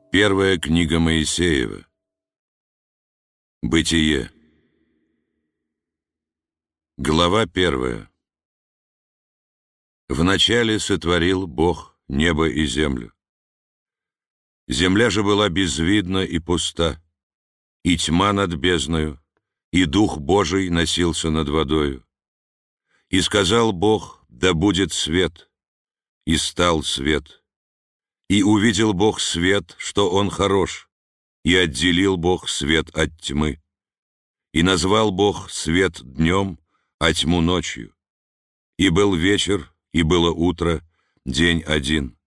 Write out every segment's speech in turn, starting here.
Первая книга Моисеева. Бытие. Глава 1. Вначале сотворил Бог небо и землю. Земля же была безвидна и пуста, и тьма над бездною, и Дух Божий носился над водою. И сказал Бог: да будет свет, и стал свет. И увидел Бог свет, что он хорош, и отделил Бог свет от тьмы. И назвал Бог свет днем, а тьму ночью. И был вечер, и было утро, день один.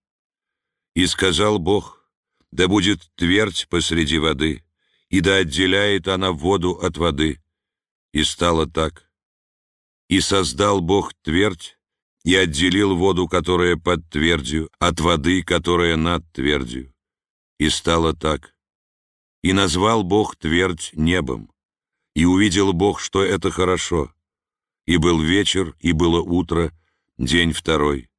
И сказал Бог: да будет твердь посреди воды, и да отделяет она воду от воды. И стало так. И создал Бог твердь, и отделил воду, которая под твердью, от воды, которая над твердью. И стало так. И назвал Бог твердь небом. И увидел Бог, что это хорошо. И был вечер, и было утро, день второй.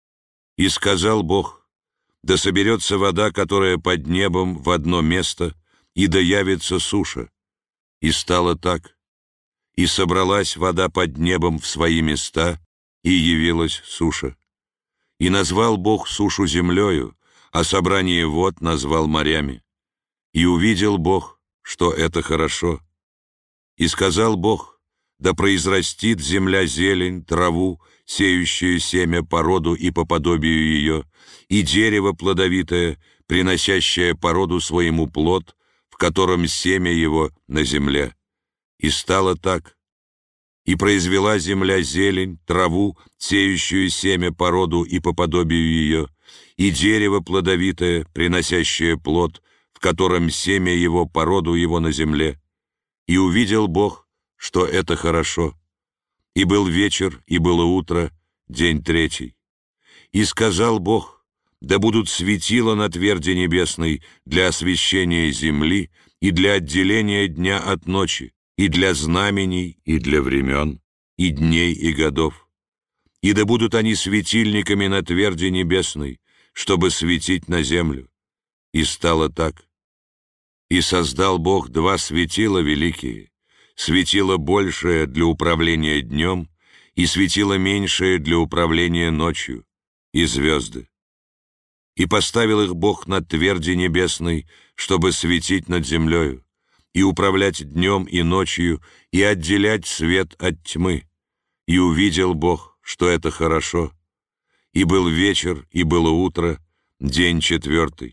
И сказал Бог: да соберется вода, которая под небом, в одно место, и да явится суша. И стало так. И собралась вода под небом в свои места, и явилась суша. И назвал Бог сушу землею, а собрание вод назвал морями. И увидел Бог, что это хорошо. И сказал Бог: да произрастит земля зелень, траву, сеющую семя по роду и по подобию ее, и дерево плодовитое, приносящее по роду своему плод, в котором семя его на земле. И стало так. И произвела земля зелень, траву, сеющую семя по роду и по подобию ее, и дерево плодовитое, приносящее плод, в котором семя его по роду его на земле. И увидел Бог, что это хорошо. И был вечер, и было утро, день третий. И сказал Бог: да будут светила на тверди небесной для освещения земли и для отделения дня от ночи, и для знамений, и для времен, и дней, и годов. И да будут они светильниками на тверди небесной, чтобы светить на землю. И стало так. И создал Бог два светила великие, светило большее для управления днем, и светило меньшее для управления ночью, и звезды. И поставил их Бог над тверди небесной, чтобы светить над землею, и управлять днем и ночью, и отделять свет от тьмы. И увидел Бог, что это хорошо. И был вечер, и было утро, день четвертый.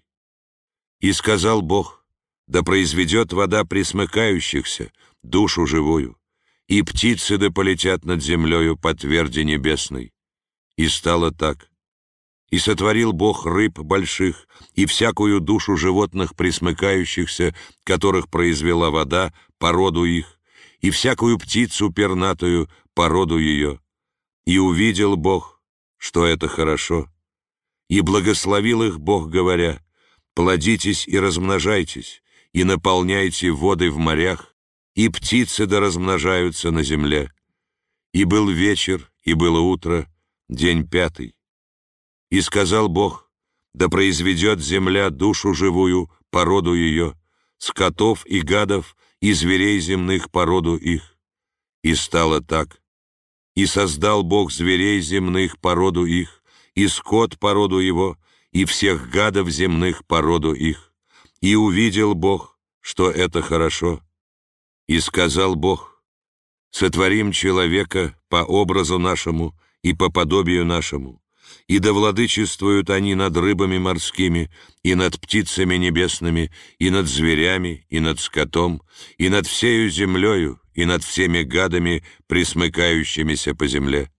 И сказал Бог: да произведет вода пресмыкающихся, душу живую, и птицы да полетят над землею по тверди небесной. И стало так. И сотворил Бог рыб больших, и всякую душу животных пресмыкающихся, которых произвела вода, по роду их, и всякую птицу пернатую, по роду ее. И увидел Бог, что это хорошо. И благословил их Бог, говоря: плодитесь и размножайтесь, и наполняйте воды в морях, и птицы да размножаются на земле. И был вечер, и было утро, день пятый. И сказал Бог: да произведет земля душу живую по роду ее, скотов и гадов, и зверей земных по роду их. И стало так. И создал Бог зверей земных по роду их, и скот по роду его, и всех гадов земных по роду их. И увидел Бог, что это хорошо. И сказал Бог: сотворим человека по образу нашему и по подобию нашему, и да владычествуют они над рыбами морскими, и над птицами небесными, и над зверями, и над скотом, и над всею землею, и над всеми гадами, пресмыкающимися по земле.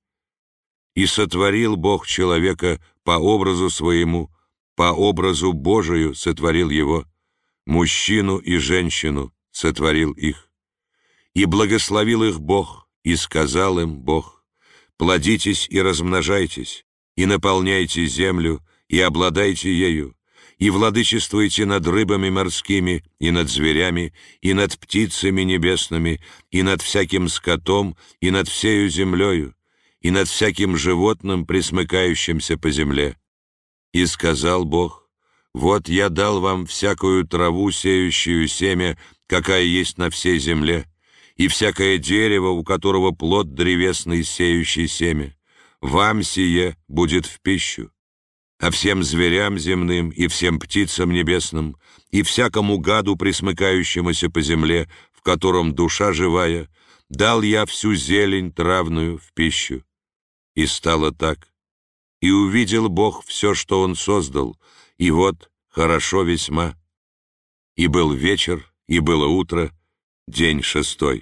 И сотворил Бог человека по образу своему, по образу Божию сотворил его, мужчину и женщину сотворил их. И благословил их Бог, и сказал им Бог: плодитесь и размножайтесь, и наполняйте землю, и обладайте ею, и владычествуйте над рыбами морскими, и над зверями, и над птицами небесными, и над всяким скотом, и над всею землею, и над всяким животным, пресмыкающимся по земле. И сказал Бог: Вот я дал вам всякую траву, сеющую семя, какая есть на всей земле, и всякое дерево, у которого плод древесный, сеющий семя. Вам сие будет в пищу. А всем зверям земным и всем птицам небесным, и всякому гаду, пресмыкающемуся по земле, в котором душа живая, дал я всю зелень травную в пищу. И стало так. И увидел Бог все, что Он создал, и вот хорошо весьма. И был вечер, и было утро, день 6.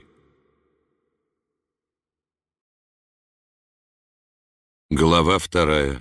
Глава 2.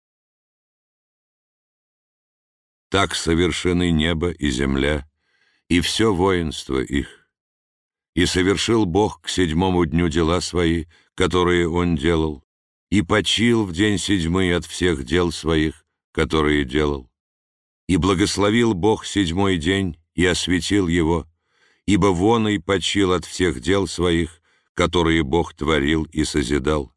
Так совершены небо и земля, и все воинство их. И совершил Бог к 7-му дню дела свои, которые Он делал, и почил в день 7-й от всех дел своих, которые делал. И благословил Бог 7-й день и осветил его, ибо вон и почил от всех дел своих, которые Бог творил и созидал.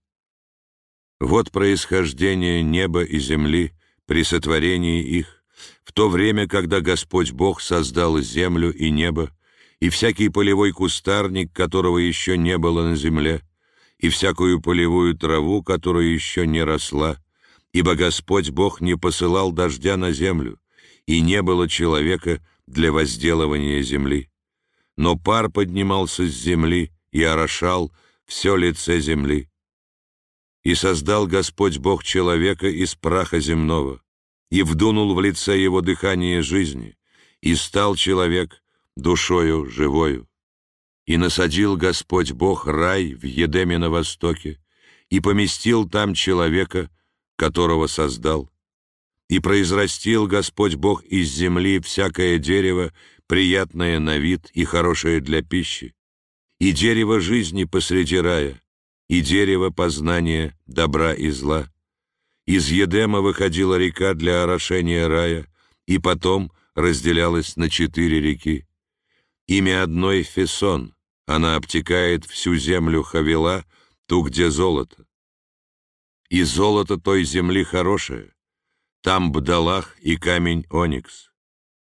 Вот происхождение неба и земли при сотворении их, в то время, когда Господь Бог создал землю и небо, и всякий полевой кустарник, которого еще не было на земле, и всякую полевую траву, которая еще не росла, ибо Господь Бог не посылал дождя на землю, и не было человека для возделывания земли. Но пар поднимался с земли и орошал все лице земли. И создал Господь Бог человека из праха земного, и вдунул в лице его дыхание жизни, и стал человек душою живою. И насадил Господь Бог рай в Едеме на востоке, и поместил там человека, которого создал. И произрастил Господь Бог из земли всякое дерево, приятное на вид и хорошее для пищи, и дерево жизни посреди рая, и дерево познания добра и зла. Из Едема выходила река для орошения рая, и потом разделялась на 4 реки. Имя одной Фесон, она обтекает всю землю Хавила, ту, где золото. И золото той земли хорошее, там бдалах и камень оникс.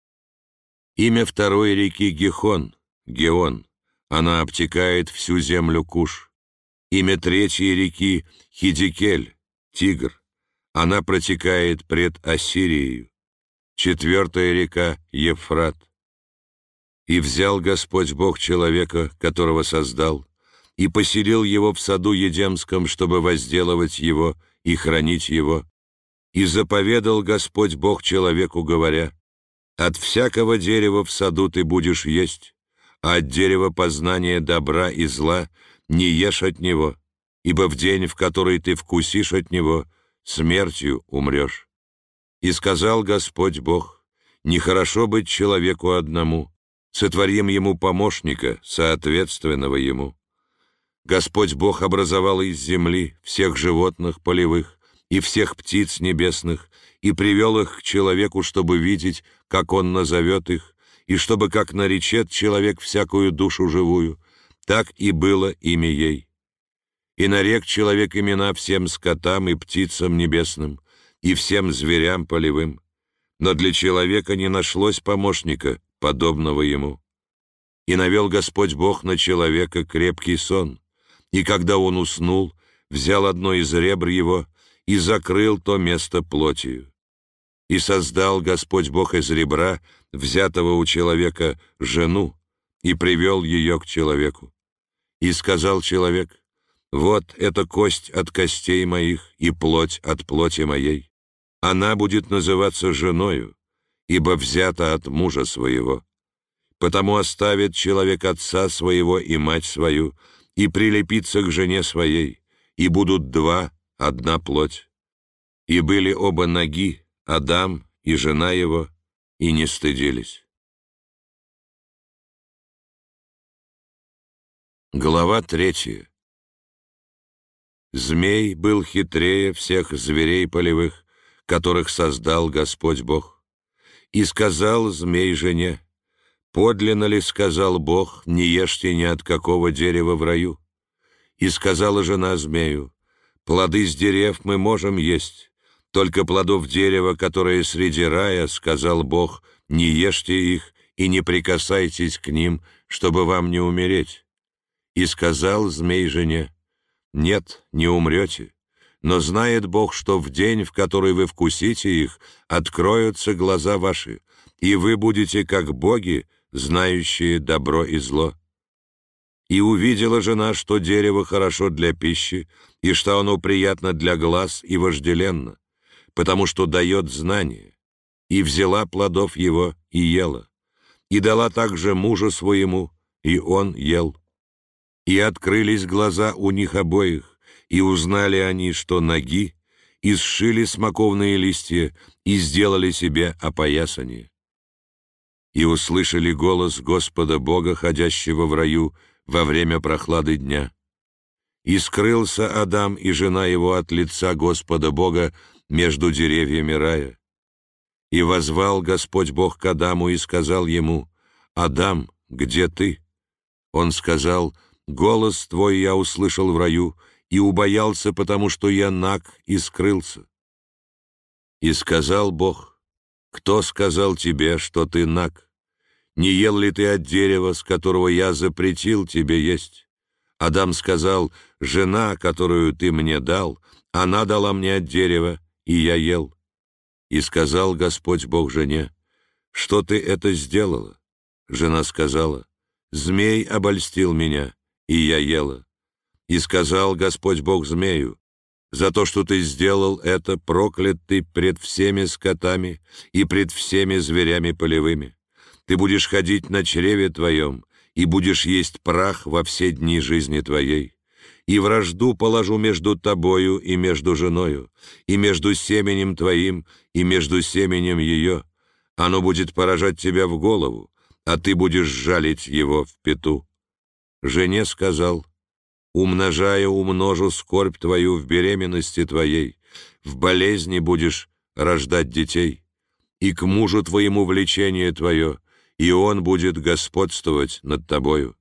Имя второй реки Гихон, Геон, она обтекает всю землю Куш. Имя третьей реки Хидикель, Тигр, она протекает пред Ассирией. 4-я река Евфрат. И взял Господь Бог человека, которого создал, и поселил его в саду Едемском, чтобы возделывать его и хранить его. И заповедал Господь Бог человеку, говоря: «От всякого дерева в саду ты будешь есть, а от дерева познания добра и зла не ешь от него, ибо в день, в который ты вкусишь от него, смертью умрешь». И сказал Господь Бог: «Нехорошо быть человеку одному, сотворим ему помощника, соответственного ему». Господь Бог образовал из земли всех животных полевых и всех птиц небесных, и привел их к человеку, чтобы видеть, как он назовет их, и чтобы, как наречет человек всякую душу живую, так и было имя ей. И нарек человек имена всем скотам и птицам небесным, и всем зверям полевым. Но для человека не нашлось помощника, подобного ему. И навел Господь Бог на человека крепкий сон, и когда он уснул, взял одно из ребр его и закрыл то место плотью. И создал Господь Бог из ребра, взятого у человека, жену, и привел ее к человеку. И сказал человек: «Вот эта кость от костей моих и плоть от плоти моей. Она будет называться женою, ибо взята от мужа своего. Потому оставит человек отца своего и мать свою, и прилепится к жене своей, и будут два, одна плоть. И были оба ноги, Адам и жена его, и не стыдились». Глава 3. Змей был хитрее всех зверей полевых, которых создал Господь Бог. И сказал змей жене: «Подлинно ли, сказал Бог, не ешьте ни от какого дерева в раю?» И сказала жена змею: «Плоды с дерев мы можем есть, Только плодов дерева, которое среди рая, сказал Бог, не ешьте их и не прикасайтесь к ним, чтобы вам не умереть. И сказал змей жене, нет, не умрете, но знает Бог, что в день, в который вы вкусите их, откроются глаза ваши, и вы будете как боги, знающие добро и зло. И увидела жена, что дерево хорошо для пищи, и что оно приятно для глаз и вожделенно, потому что дает знание, и взяла плодов его и ела, и дала также мужу своему, и он ел. И открылись глаза у них обоих, и узнали они, что ноги, и сшили смоковные листья, и сделали себе опоясание. И услышали голос Господа Бога, ходящего в раю, во время прохлады дня. И скрылся Адам и жена его от лица Господа Бога между деревьями рая. И воззвал Господь Бог к Адаму и сказал ему, «Адам, где ты?» Он сказал, «Голос твой я услышал в раю, и убоялся, потому что я наг и скрылся». И сказал Бог, «Кто сказал тебе, что ты наг? Не ел ли ты от дерева, с которого я запретил тебе есть?» Адам сказал, «Жена, которую ты мне дал, она дала мне от дерева, и я ел». И сказал Господь Бог жене, «Что ты это сделала?» Жена сказала, «Змей обольстил меня, и я ела». И сказал Господь Бог змею, «За то, что ты сделал это, проклят ты пред всеми скотами и пред всеми зверями полевыми. Ты будешь ходить на чреве твоем, и будешь есть прах во все дни жизни твоей. И вражду положу между тобою и между женою, и между семенем твоим и между семенем ее. Оно будет поражать тебя в голову, а ты будешь жалить его в пяту». Жене сказал, «Умножая умножу скорбь твою в беременности твоей, в болезни будешь рождать детей, и к мужу твоему влечение твое, и он будет господствовать над тобою».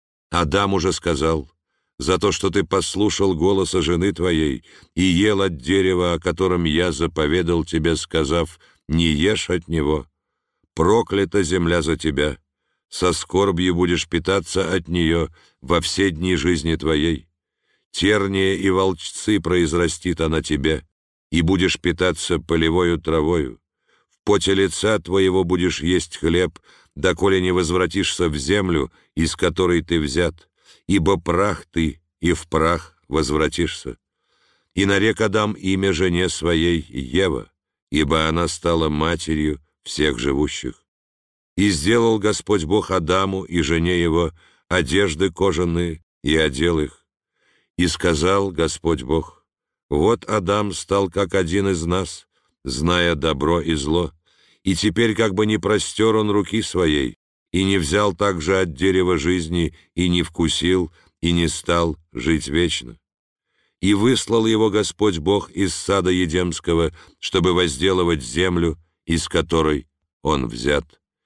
Адам уже сказал, «За то, что ты послушал голоса жены твоей и ел от дерева, о котором я заповедал тебе, сказав, не ешь от него, проклята земля за тебя, со скорбью будешь питаться от нее во все дни жизни твоей. Терния и волчцы произрастит она тебе, и будешь питаться полевою травою. В поте лица твоего будешь есть хлеб, доколе не возвратишься в землю, из которой ты взят, ибо прах ты, и в прах возвратишься. И нарек Адам имя жене своей Ева, ибо она стала матерью всех живущих. И сделал Господь Бог Адаму и жене его одежды кожаные, и одел их. И сказал Господь Бог, вот Адам стал как один из нас, зная добро и зло, и теперь как бы не простер он руки своей, и не взял также от дерева жизни, и не вкусил, и не стал жить вечно. И выслал его Господь Бог из сада Едемского, чтобы возделывать землю, из которой он взят.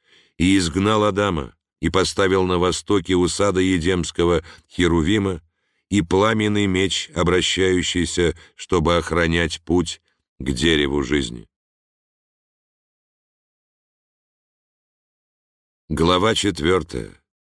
И изгнал Адама, и поставил на востоке у сада Едемского Херувима и пламенный меч, обращающийся, чтобы охранять путь к дереву жизни. Глава 4.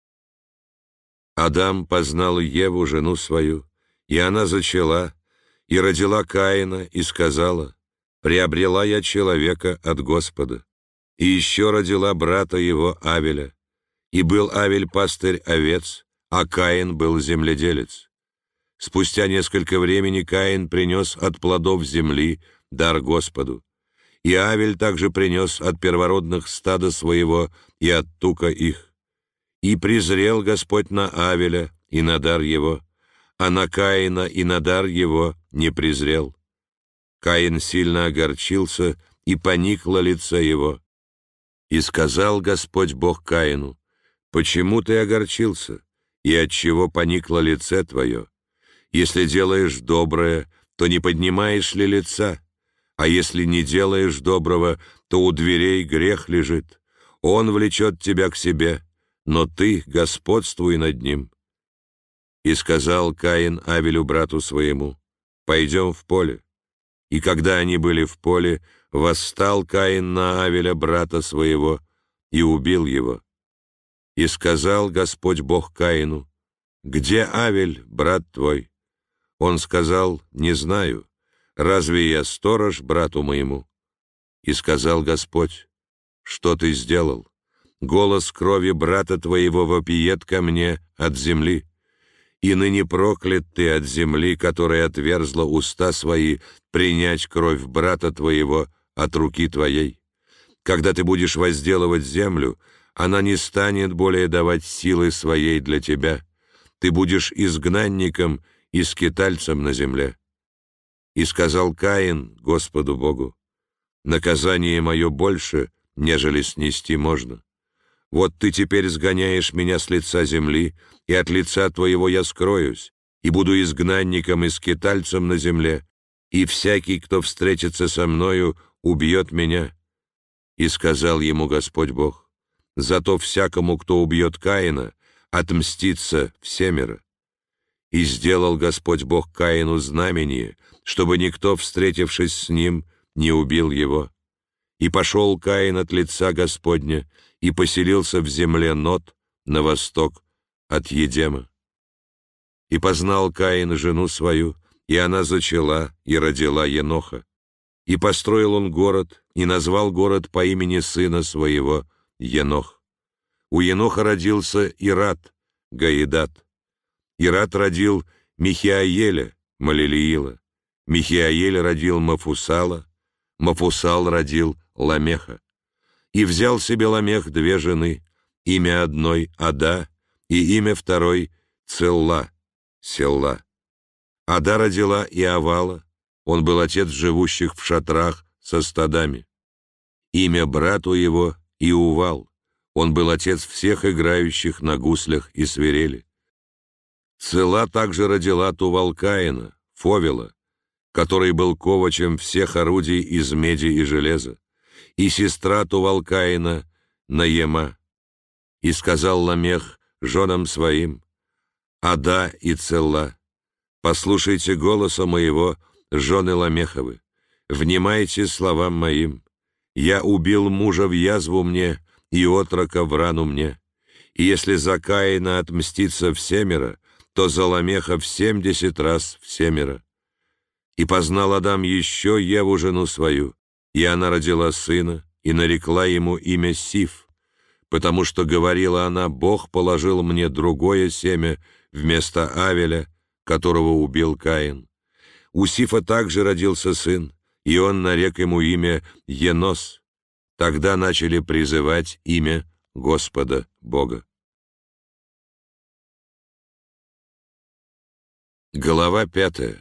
Адам познал Еву, жену свою, и она зачала, и родила Каина, и сказала, «Приобрела я человека от Господа». И еще родила брата его Авеля. И был Авель пастырь овец, а Каин был земледелец. Спустя несколько времени Каин принес от плодов земли дар Господу. И Авель также принес от первородных стада своего и от тука их. И презрел Господь на Авеля и на дар его, а на Каина и на дар его не презрел. Каин сильно огорчился, и поникло лице его. И сказал Господь Бог Каину, «Почему ты огорчился, и отчего поникло лице твое? Если делаешь доброе, то не поднимаешь ли лица? А если не делаешь доброго, то у дверей грех лежит. Он влечет тебя к себе, но ты господствуй над ним». И сказал Каин Авелю брату своему, «Пойдем в поле». И когда они были в поле, восстал Каин на Авеля, брата своего, и убил его. И сказал Господь Бог Каину: «Где Авель, брат твой?» Он сказал: «Не знаю. Разве я сторож брату моему?» И сказал Господь: «Что ты сделал? Голос крови брата твоего вопиет ко мне от земли. И ныне проклят ты от земли, которая отверзла уста свои, принять кровь брата твоего от руки твоей. Когда ты будешь возделывать землю, она не станет более давать силы своей для тебя. Ты будешь изгнанником и скитальцем на земле». И сказал Каин Господу Богу: «Наказание мое больше, нежели снести можно. Вот ты теперь сгоняешь меня с лица земли, и от лица твоего я скроюсь, и буду изгнанником и скитальцем на земле, и всякий, кто встретится со мною, убьет меня». И сказал ему Господь Бог: «Зато всякому, кто убьет Каина, отмстится всемеро». И сделал Господь Бог Каину знамение, чтобы никто, встретившись с ним, не убил его. И пошел Каин от лица Господня, и поселился в земле Нод на восток от Едема. И познал Каин жену свою, и она зачала и родила Еноха. И построил он город, и назвал город по имени сына своего Енох. У Еноха родился Ират, Гаидат. Ират родил Михиаеля, Малилиила. Михиаель родил Мафусала. Мафусал родил Ламеха. И взял себе Ламех две жены, имя одной Ада, и имя второй Целла, Селла. Ада родила Иавала, он был отец живущих в шатрах со стадами. Имя брату его Иувал, он был отец всех играющих на гуслях и свирели. Целла также родила Тувал-Каина, Фовела, который был ковачем всех орудий из меди и железа, и сестра Тувал-Каина Наема. И сказал Ламех женам своим: «Ада и Целла, послушайте голоса моего, жены Ламеховы, внимайте словам моим. Я убил мужа в язву мне, и отрока в рану мне. И если за Каина отмстится всемеро, то за Ламеха в 70 раз всемеро». И познал Адам еще Еву, жену свою, и она родила сына, и нарекла ему имя Сиф, потому что говорила она: «Бог положил мне другое семя вместо Авеля, которого убил Каин». У Сифа также родился сын, и он нарек ему имя Енос. Тогда начали призывать имя Господа Бога. Глава 5.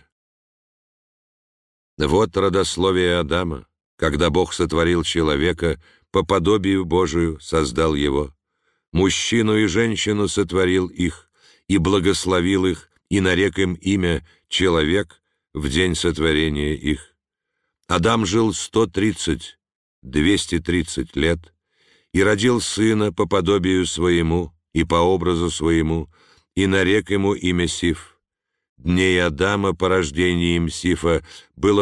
Вот родословие Адама. Когда Бог сотворил человека, по подобию Божию создал его. Мужчину и женщину сотворил их, и благословил их, и нарек им имя человек в день сотворения их. Адам жил 230 лет, и родил сына по подобию своему и по образу своему, и нарек ему имя Сиф. Дней Адама по рождении им Сифа было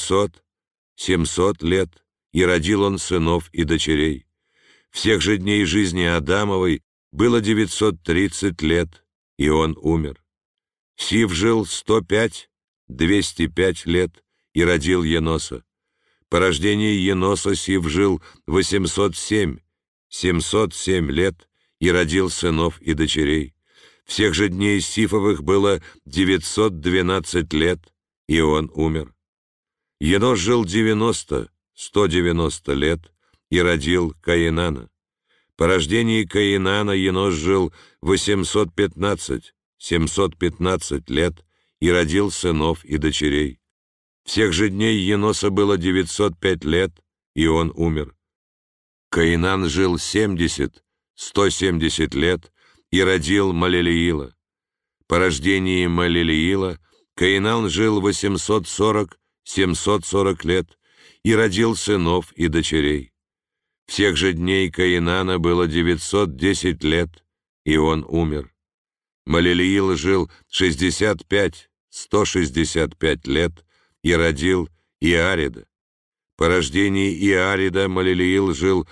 700 лет, и родил он сынов и дочерей. Всех же дней жизни Адамовой было 930 лет, и он умер. Сиф жил 205 лет, и родил Еноса. По рождении Еноса Сиф жил 707 лет, и родил сынов и дочерей. Всех же дней Сифовых было 912 лет, и он умер. Енос жил 190 лет, и родил Каинана. По рождении Каинана Енос жил 715 лет, и родил сынов и дочерей. Всех же дней Еноса было 905 лет, и он умер. Каинан жил 170 лет, и родил Малилиила. По рождении Малилиила Каинан жил 740 лет, и родил сынов и дочерей. Всех же дней Каинана было 910 лет, и он умер. Малилиил жил 165 лет, и родил Иарида. По рождении Иарида Малелиил жил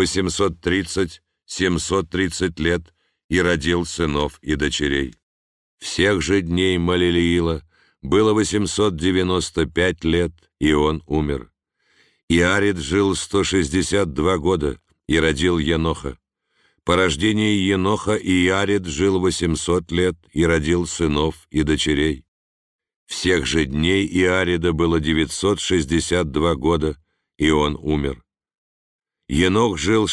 830-730 лет и родил сынов и дочерей. Всех же дней Малелиила было 895 лет, и он умер. Иарид жил 162 года и родил Еноха. По рождении Еноха Иарид жил 800 лет и родил сынов и дочерей. Всех же дней Иарида было 962 года, и он умер. Енох жил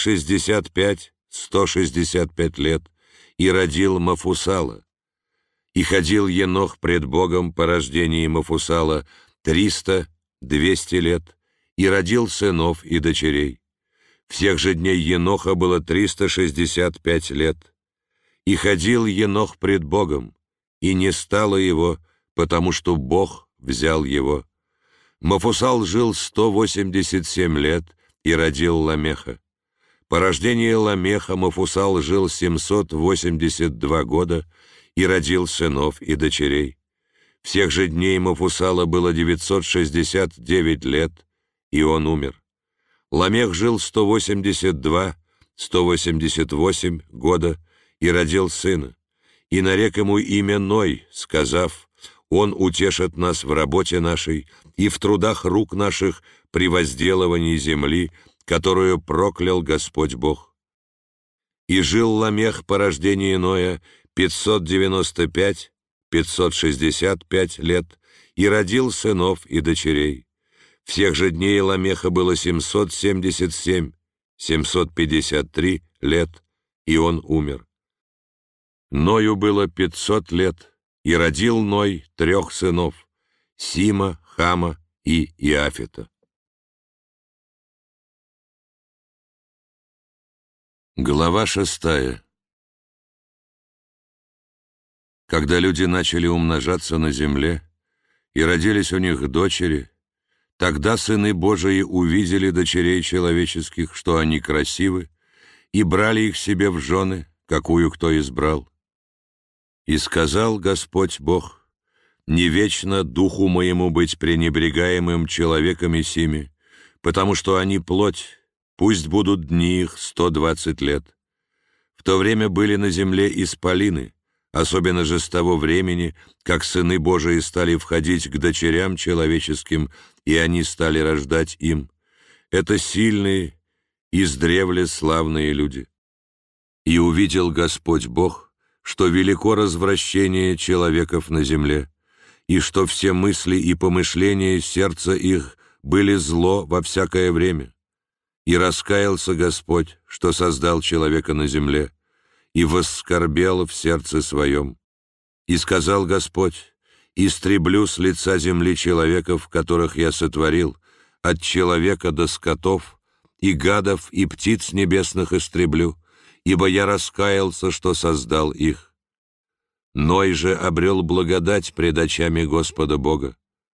165 лет и родил Мафусала. И ходил Енох пред Богом по рождении Мафусала 200 лет и родил сынов и дочерей. Всех же дней Еноха было 365 лет. И ходил Енох пред Богом, и не стало его, потому что Бог взял его. Мафусал жил 187 лет и родил Ламеха. По рождении Ламеха Мафусал жил 782 года и родил сынов и дочерей. Всех же дней Мафусала было 969 лет, и он умер. Ламех жил 188 года и родил сына, и нарек ему имя Ной, сказав: «Он утешит нас в работе нашей и в трудах рук наших при возделывании земли, которую проклял Господь Бог». И жил Ламех по рождении Ноя 565 лет и родил сынов и дочерей. Всех же дней Ламеха было 753 лет, и он умер. Ною было 500 лет, и родил Ной 3 сынов — Сима, Хама и Иафета. Глава 6. Когда люди начали умножаться на земле, и родились у них дочери, тогда сыны Божии увидели дочерей человеческих, что они красивы, и брали их себе в жены, какую кто избрал. И сказал Господь Бог: «Не вечно духу моему быть пренебрегаемым человеками сими, потому что они плоть, пусть будут дни их 120 лет». В то время были на земле исполины, особенно же с того времени, как сыны Божии стали входить к дочерям человеческим, и они стали рождать им. Это сильные, издревле славные люди. И увидел Господь Бог, что велико развращение человеков на земле, и что все мысли и помышления сердца их были зло во всякое время. И раскаялся Господь, что создал человека на земле, и восскорбел в сердце своем. И сказал Господь: «Истреблю с лица земли человеков, которых я сотворил, от человека до скотов, и гадов, и птиц небесных истреблю, ибо я раскаялся, что создал их». Ной же обрел благодать пред очами Господа Бога.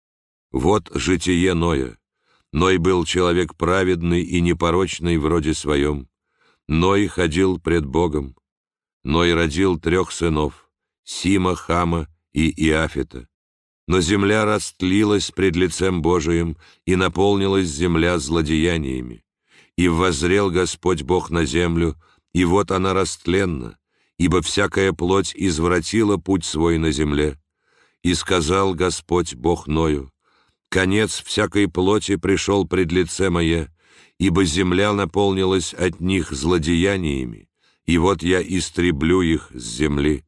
Вот житие Ноя. Ной был человек праведный и непорочный в роде своем. Ной ходил пред Богом. Ной родил 3 сынов — Сима, Хама и Иафета. Но земля растлилась пред лицем Божиим, и наполнилась земля злодеяниями. И воззрел Господь Бог на землю, и вот она растленна, ибо всякая плоть извратила путь свой на земле. И сказал Господь Бог Ною: «Конец всякой плоти пришел пред лице мое, ибо земля наполнилась от них злодеяниями, и вот я истреблю их с земли.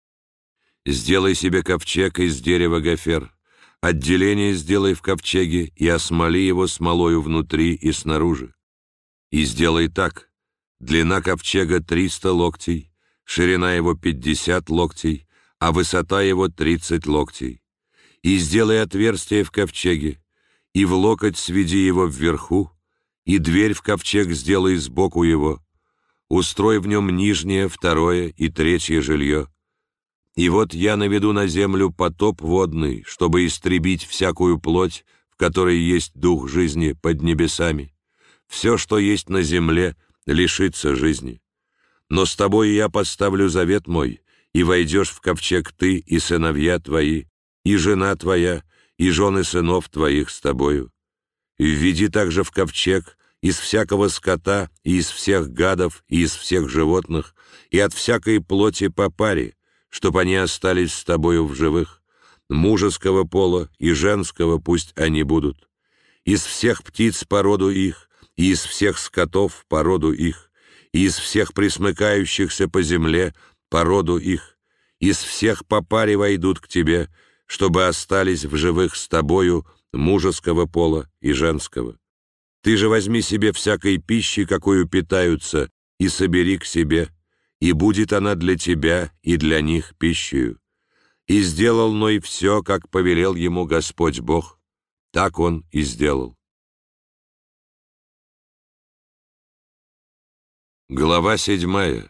Сделай себе ковчег из дерева гофер, отделение сделай в ковчеге и осмоли его смолою внутри и снаружи. И сделай так: длина ковчега 300 локтей, ширина его 50 локтей, а высота его 30 локтей. И сделай отверстие в ковчеге, и в локоть сведи его вверху, и дверь в ковчег сделай сбоку его. Устрой в нем нижнее, 2 и 3 жилье. И вот я наведу на землю потоп водный, чтобы истребить всякую плоть, в которой есть дух жизни под небесами. Все, что есть на земле, лишится жизни. Но с тобой я поставлю завет мой, и войдешь в ковчег ты и сыновья твои, и жена твоя, и жены сынов твоих с тобою. Введи также в ковчег из всякого скота, и из всех гадов, и из всех животных, и от всякой плоти по паре, чтоб они остались с тобою в живых. Мужеского пола и женского пусть они будут. Из всех птиц по роду их, и из всех скотов по роду их, и из всех пресмыкающихся по земле по роду их, из всех по паре войдут к тебе, чтобы остались в живых с тобою мужеского пола и женского. Ты же возьми себе всякой пищи, какую питаются, и собери к себе, и будет она для тебя и для них пищею. И сделал Ной все, как повелел ему Господь Бог, так он и сделал. Глава 7.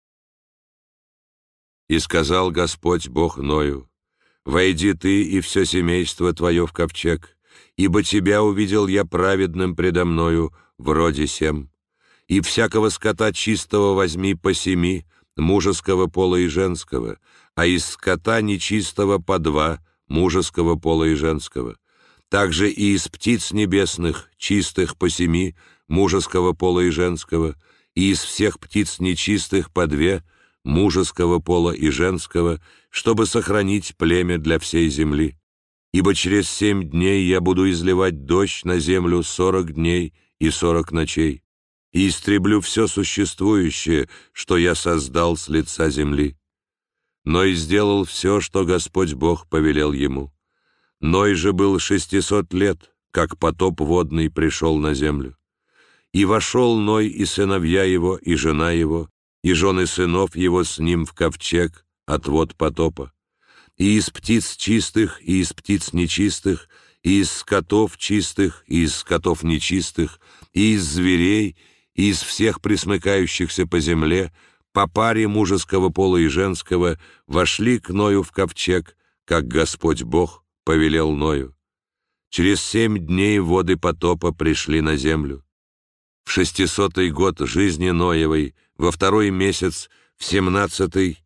И сказал Господь Бог Ною: «Войди ты и все семейство твое в ковчег, ибо тебя увидел я праведным предо мною в роде сем. И всякого скота чистого возьми по 7, мужеского пола и женского, а из скота нечистого по 2, мужеского пола и женского. Также и из птиц небесных, чистых по 7, мужеского пола и женского, и из всех птиц нечистых по 2, мужеского пола и женского, чтобы сохранить племя для всей земли. Ибо через 7 дней я буду изливать дождь на землю 40 дней и 40 ночей, и истреблю все существующее, что я создал с лица земли». Ной сделал все, что Господь Бог повелел ему. Ной же был 600 лет, как потоп водный пришел на землю. И вошел Ной и сыновья его, и жена его, и жены сынов его с ним в ковчег от вод потопа. И из птиц чистых, и из птиц нечистых, и из скотов чистых, и из скотов нечистых, и из зверей, и из всех пресмыкающихся по земле, по паре мужеского пола и женского, вошли к Ною в ковчег, как Господь Бог повелел Ною. Через 7 дней воды потопа пришли на землю. В 600-й год жизни Ноевой, во 2-й месяц, в 17-й,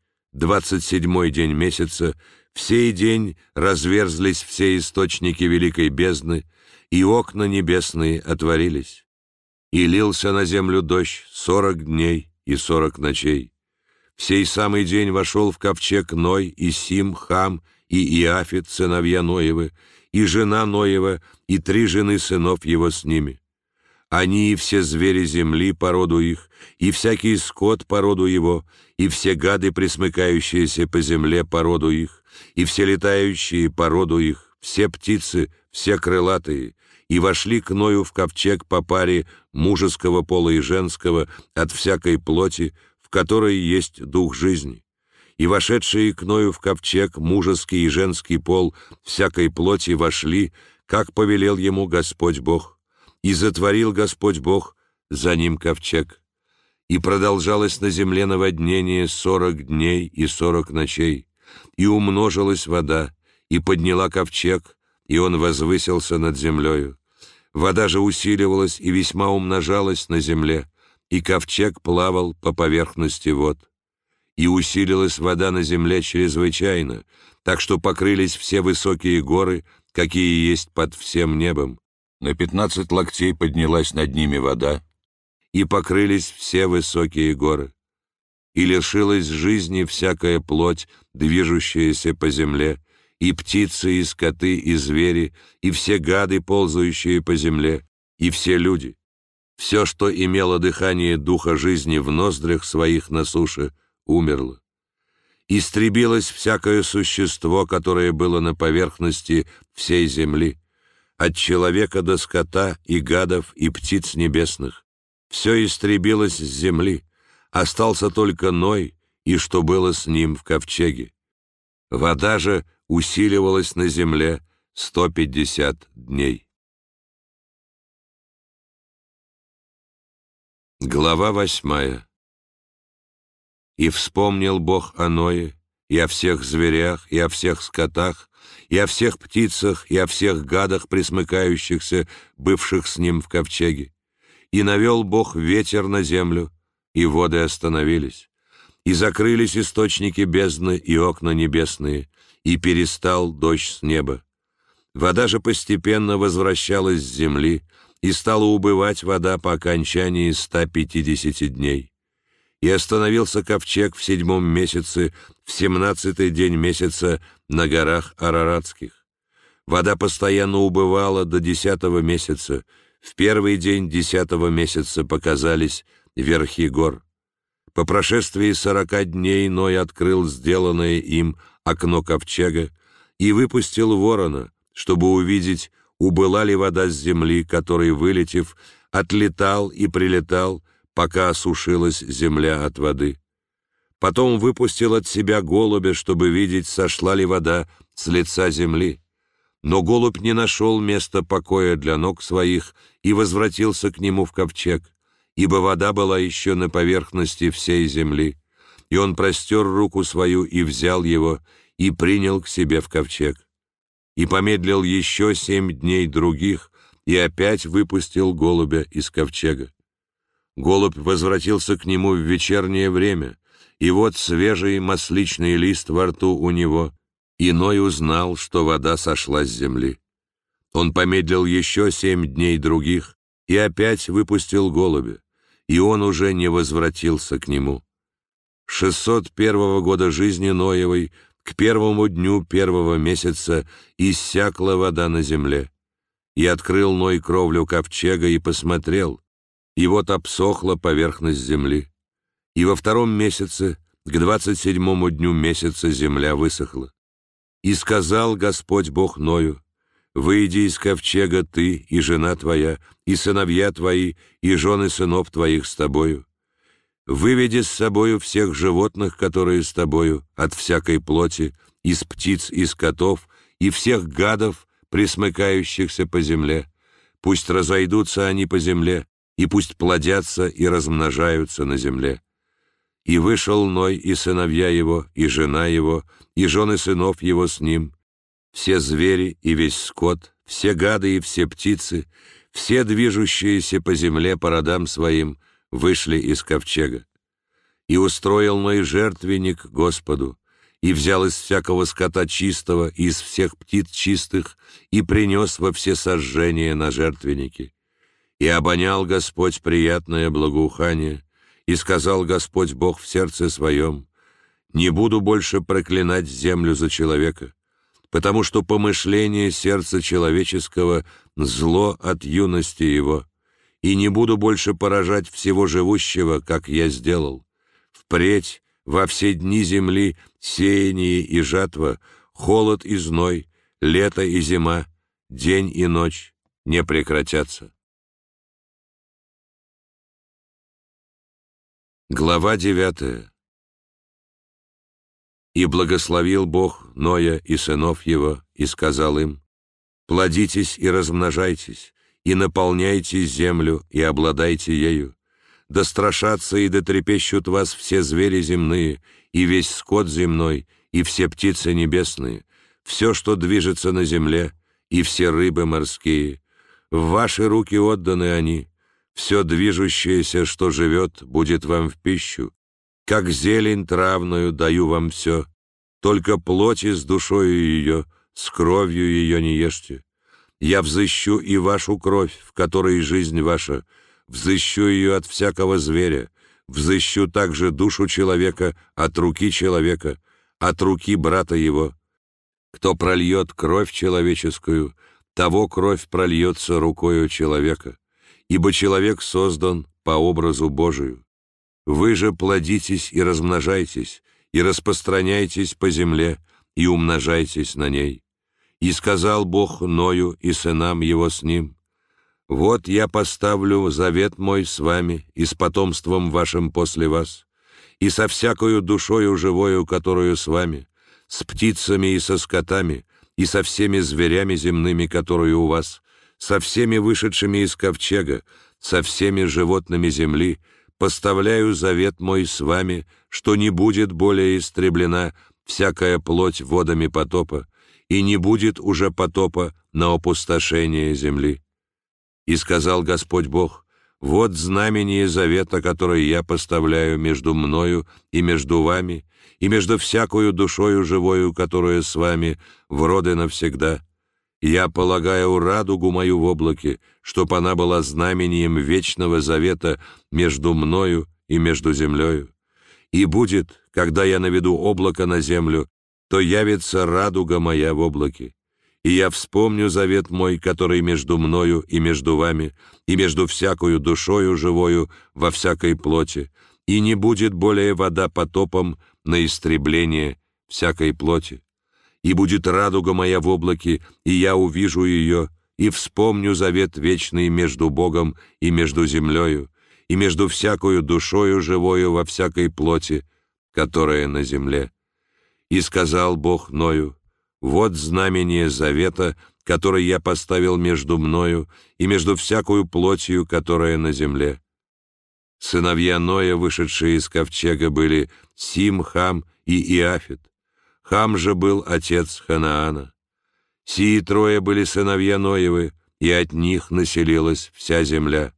27-й день месяца, в сей день разверзлись все источники великой бездны, и окна небесные отворились. И лился на землю дождь 40 дней и 40 ночей. В сей самый день вошел в ковчег Ной, и Сим, Хам, и Иафет, сыновья Ноевы, и жена Ноева, и 3 жены сынов его с ними. Они и все звери земли по роду их, и всякий скот по роду его, и все гады, пресмыкающиеся по земле по роду их, и все летающие по роду их, все птицы, все крылатые, и вошли к Ною в ковчег по паре мужеского пола и женского от всякой плоти, в которой есть дух жизни. И вошедшие к Ною в ковчег мужеский и женский пол всякой плоти вошли, как повелел ему Господь Бог. И затворил Господь Бог за ним ковчег. И продолжалось на земле наводнение 40 дней и 40 ночей, и умножилась вода, и подняла ковчег, и он возвысился над землею. Вода же усиливалась и весьма умножалась на земле, и ковчег плавал по поверхности вод. И усилилась вода на земле чрезвычайно, так что покрылись все высокие горы, какие есть под всем небом. На 15 локтей поднялась над ними вода, и покрылись все высокие горы. И лишилась жизни всякая плоть, движущаяся по земле, и птицы, и скоты, и звери, и все гады, ползающие по земле, и все люди. Все, что имело дыхание духа жизни в ноздрях своих на суше, умерло. Истребилось всякое существо, которое было на поверхности всей земли, от человека до скота и гадов и птиц небесных. Все истребилось с земли, остался только Ной и что было с ним в ковчеге. Вода же усиливалась на земле 150 дней. Глава 8. «И вспомнил Бог о Ное, и о всех зверях, и о всех скотах, и о всех птицах, и о всех гадах, пресмыкающихся, бывших с ним в ковчеге. И навел Бог ветер на землю, и воды остановились, и закрылись источники бездны и окна небесные, и перестал дождь с неба. Вода же постепенно возвращалась с земли, и стала убывать вода по окончании 150 дней. И остановился ковчег в 7-м месяце, в 17-й день месяца на горах Араратских. Вода постоянно убывала до 10-го месяца. В первый день 10-го месяца показались верхи гор. По прошествии 40 дней Ной открыл сделанное им окно ковчега и выпустил ворона, чтобы увидеть, убыла ли вода с земли, который, вылетев, отлетал и прилетал, пока осушилась земля от воды. Потом выпустил от себя голубя, чтобы видеть, сошла ли вода с лица земли. Но голубь не нашел места покоя для ног своих и возвратился к нему в ковчег, ибо вода была еще на поверхности всей земли. И он простер руку свою и взял его, и принял к себе в ковчег. И помедлил еще 7 дней других, и опять выпустил голубя из ковчега. Голубь возвратился к нему в вечернее время, и вот свежий масличный лист во рту у него, и Ной узнал, что вода сошла с земли. Он помедлил еще 7 дней других, и опять выпустил голубя, и он уже не возвратился к нему. 601 года жизни Ноевой, к 1-му дню 1-го месяца, иссякла вода на земле. И открыл Ной кровлю ковчега и посмотрел, и вот обсохла поверхность земли. И во 2-м месяце, к 27-му дню месяца, земля высохла. И сказал Господь Бог Ною: «Выйди из ковчега ты и жена твоя, и сыновья твои, и жены сынов твоих с тобою. Выведи с собою всех животных, которые с тобою, от всякой плоти, из птиц и скотов, и всех гадов, пресмыкающихся по земле. Пусть разойдутся они по земле, и пусть плодятся и размножаются на земле». И вышел Ной и сыновья его, и жена его, и жены сынов его с ним, все звери и весь скот, все гады и все птицы, все движущиеся по земле по родам своим, вышли из ковчега. И устроил Ной жертвенник Господу, и взял из всякого скота чистого, и из всех птиц чистых, и принес во все сожжения на жертвенники. И обонял Господь приятное благоухание, и сказал Господь Бог в сердце своем: «Не буду больше проклинать землю за человека, потому что помышление сердца человеческого — зло от юности его, и не буду больше поражать всего живущего, как я сделал. Впредь во все дни земли сеяние и жатва, холод и зной, лето и зима, день и ночь не прекратятся». Глава 9. «И благословил Бог Ноя и сынов его, и сказал им: плодитесь и размножайтесь, и наполняйте землю, и обладайте ею. Да страшатся и дотрепещут вас все звери земные, и весь скот земной, и все птицы небесные, все, что движется на земле, и все рыбы морские. В ваши руки отданы они. Все движущееся, что живет, будет вам в пищу. Как зелень травную даю вам все. Только плоти с душою ее, с кровью ее не ешьте. Я взыщу и вашу кровь, в которой жизнь ваша, взыщу ее от всякого зверя, взыщу также душу человека от руки человека, от руки брата его. Кто прольет кровь человеческую, того кровь прольется рукою человека. Ибо человек создан по образу Божию. Вы же плодитесь и размножайтесь, и распространяйтесь по земле, и умножайтесь на ней. И сказал Бог Ною и сынам его с ним: вот я поставлю завет мой с вами и с потомством вашим после вас, и со всякою душою живою, которую с вами, с птицами и со скотами, и со всеми зверями земными, которые у вас, со всеми вышедшими из ковчега, со всеми животными земли, поставляю завет мой с вами, что не будет более истреблена всякая плоть водами потопа, и не будет уже потопа на опустошение земли. И сказал Господь Бог: вот знамение завета, которое я поставляю между мною и между вами, и между всякою душою живою, которая с вами в роды навсегда. Я полагаю радугу мою в облаке, чтоб она была знамением вечного завета между мною и между землею. И будет, когда я наведу облако на землю, то явится радуга моя в облаке. И я вспомню завет мой, который между мною и между вами, и между всякою душою живою во всякой плоти, и не будет более вода потопом на истребление всякой плоти. И будет радуга моя в облаке, и я увижу ее, и вспомню завет вечный между Богом и между землею, и между всякою душою живою во всякой плоти, которая на земле. И сказал Бог Ною: вот знамение завета, который я поставил между мною и между всякою плотью, которая на земле. Сыновья Ноя, вышедшие из ковчега, были Сим, Хам и Иафет. Хам же был отец Ханаана. Сии трое были сыновья Ноевы, и от них населилась вся земля.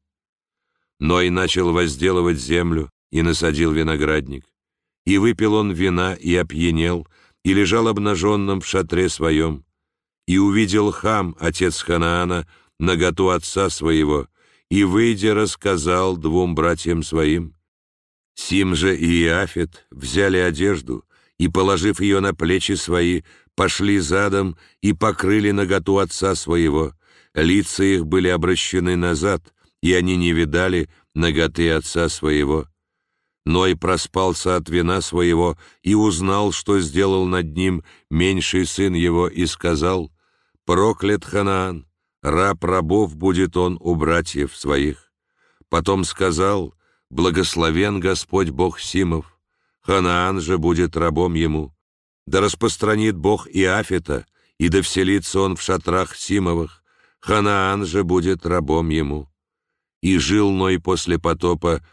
Ной начал возделывать землю и насадил виноградник. И выпил он вина и опьянел, и лежал обнаженным в шатре своем. И увидел Хам, отец Ханаана, наготу отца своего, и, выйдя, рассказал двум братьям своим. Сим же и Иафет взяли одежду, и, положив ее на плечи свои, пошли задом и покрыли наготу отца своего. Лица их были обращены назад, и они не видали наготы отца своего. Ной проспался от вина своего и узнал, что сделал над ним меньший сын его, и сказал: «Проклят Ханаан, раб рабов будет он у братьев своих». Потом сказал: «Благословен Господь Бог Симов, Ханаан же будет рабом ему. Да распространит Бог Иафета, и да вселится он в шатрах Симовых, Ханаан же будет рабом ему». И жил Ной после потопа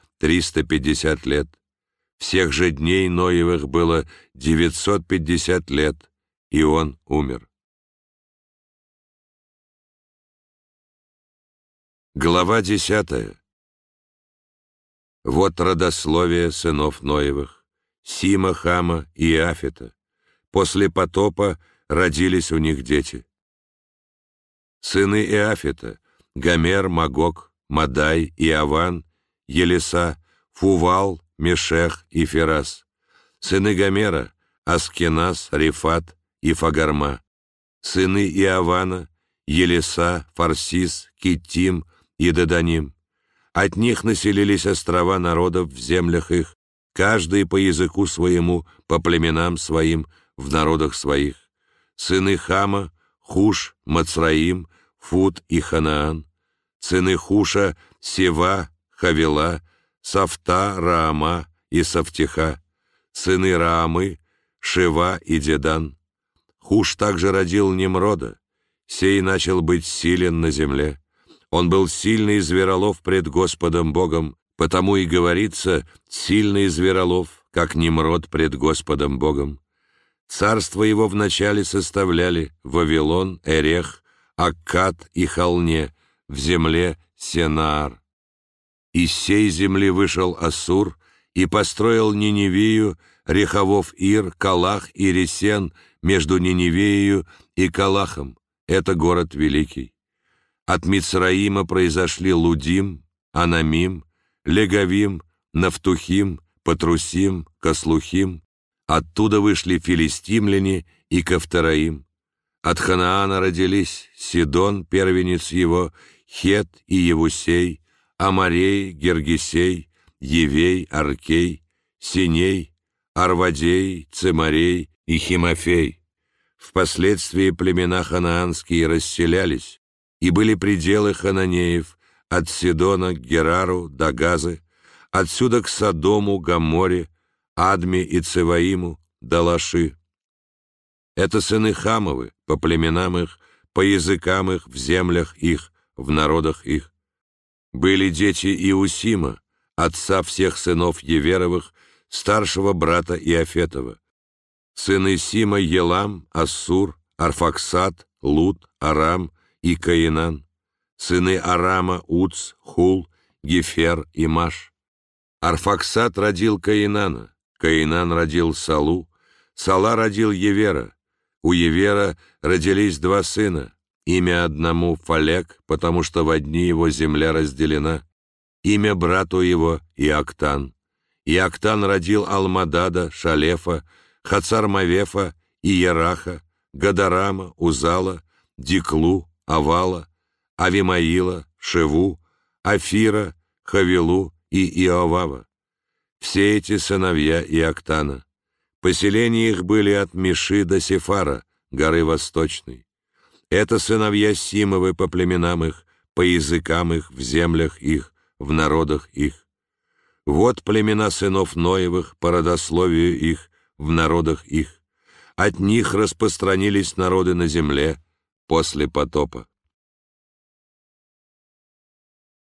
350 лет. Всех же дней Ноевых было 950 лет, и он умер. Глава 10. Вот родословие сынов Ноевых: Сима, Хама и Иафета. После потопа родились у них дети. Сыны Иафета: Гомер, Магог, Мадай, Иаван, Елеса, Фувал, Мешех и Ферас. Сыны Гомера: Аскеназ, Рифат и Фагарма. Сыны Иавана: Елеса, Фарсис, Киттим и Деданим. От них населились острова народов в землях их, каждый по языку своему, по племенам своим, в народах своих. Сыны Хама: Хуш, Мацраим, Фут и Ханаан. Сыны Хуша: Сева, Хавила, Сафта, Раама и Сафтиха. Сыны Раамы: Шева и Дедан. Хуш также родил Немрода. Сей начал быть силен на земле. Он был сильный зверолов пред Господом Богом, потому и говорится: сильный зверолов, как Немрод пред Господом Богом. Царство его вначале составляли Вавилон, Эрех, Аккад и Халне, в земле Сенаар. Из сей земли вышел Ассур и построил Ниневию, Рехавов Ир, Калах и Ресен между Ниневией и Калахом. Это город великий. От Мицраима произошли Лудим, Анамим, Легавим, Нафтухим, Патрусим, Каслухим. Оттуда вышли филистимляне и Кавтараим. От Ханаана родились Сидон, первенец его, Хет и Евусей, Амарей, Гергесей, Евей, Аркей, Синей, Арвадей, Цемарей и Химофей. Впоследствии племена ханаанские расселялись, и были пределы хананеев от Сидона к Герару до Газы, отсюда к Содому, Гоморе, Адме и Цеваиму до Лаши. Это сыны Хамовы, по племенам их, по языкам их, в землях их, в народах их. Были дети Иусима, отца всех сынов Еверовых, старшего брата Иафетова. Сыны Сима: Елам, Ассур, Арфаксад, Луд, Арам и Каинан. Сыны Арама: Уц, Хул, Гефер и Маш. Арфаксад родил Каинана, Каинан родил Салу, Сала родил Евера. У Евера родились два сына: Имя одному Фалек, потому что в одни его земля разделена. Имя брату его Иоктан. Иоктан родил Алмадада, Шалефа, Хацармавефа, Иераха, Гадарама, Узала, Диклу, Авала, Авимаила, Шеву, Афира, Хавилу и Иовава. Все эти сыновья Иоктана. Поселения их были от Миши до Сефара, горы Восточной. Это сыновья Симовы по племенам их, по языкам их, в землях их, в народах их. Вот племена сынов Ноевых по родословию их, в народах их. От них распространились народы на земле после потопа.